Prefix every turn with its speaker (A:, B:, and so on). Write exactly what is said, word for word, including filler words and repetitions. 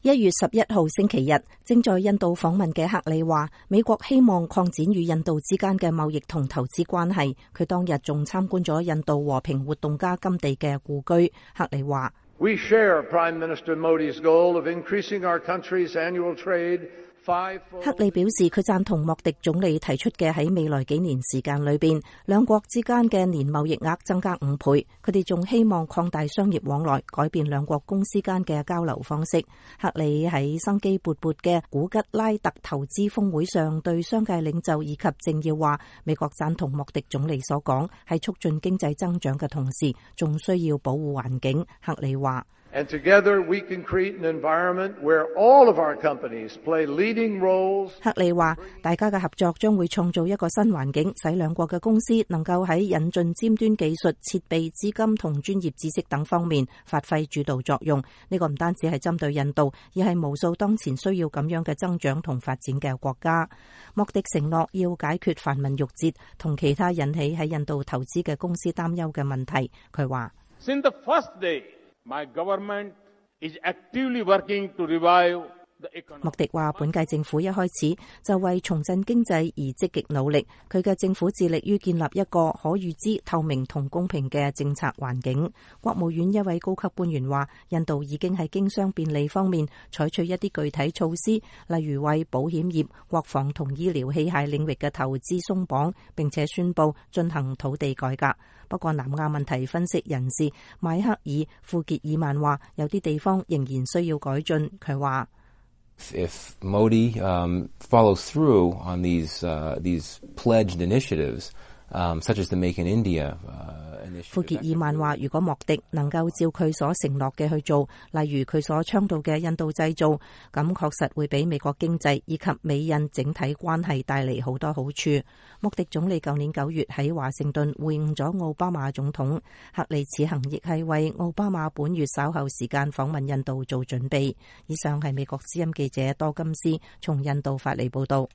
A: 一月十一號星期日，正在印度訪問嘅克里話，美國希望擴展與印度之間嘅貿易同投資關係。佢當日仲參觀咗印度和平活動家甘地嘅故居。克里話
B: We share Prime Minister Modi's goal of increasing our country's annual trade。
A: 克里表示，佢贊同莫迪總理提出嘅喺未來幾年時間裏邊，兩國之間嘅年貿易額增加五倍。佢哋仲希望擴大商業往來，改變兩國公司間嘅交流方式。克里喺生機勃勃嘅古吉拉特投資峰會上對商界領袖以及政要話，美國贊同莫迪總理所講，喺促進經濟增長嘅同時，仲需要保護環境。克里話
B: And together we can create an environment where all of our companies play leading roles.
A: 克里話，大家嘅合作將會創造一個新環境，使兩國嘅公司能夠喺引進尖端技術、設備、資金同專業知識等方面發揮主導作用。呢個唔單止係針對印度，而係無數當前需要咁樣嘅增長同發展嘅國家。莫迪承諾要解決繁文縟節同其他引起喺印度投資嘅公司擔憂嘅問題。佢話
B: Since the first day, My government is actively working to revive the economy.
A: 莫迪話，本屆政府一開始就為重振經濟而積極努力。佢嘅政府致力於建立一個可預知、透明同公平嘅政策環境。國務院一位高級官員話，印度已經喺經商便利方面採取一啲具體措施，例如為保險業、國防同醫療器械領域嘅投資鬆綁，並且宣布進行土地改革。不過南亞問題分析人士邁克爾·庫傑爾曼話，有啲地方仍然需要改進。佢話
C: If Modi um, follows through on these uh, these pledged initiatives, um, such as the Make in India uh, initiative.
A: 庫傑爾曼話，如果莫迪能夠照佢所承諾嘅去做，例如佢所倡導嘅印度製造，咁確實會俾美國經濟以及美印整體關係帶嚟好多好處。莫迪總理舊年九月喺華盛頓會晤咗奧巴馬總統，克里此行亦係為奧巴馬本月稍後時間訪問印度做準備。以上係美國之音記者多金斯從印度發嚟報道。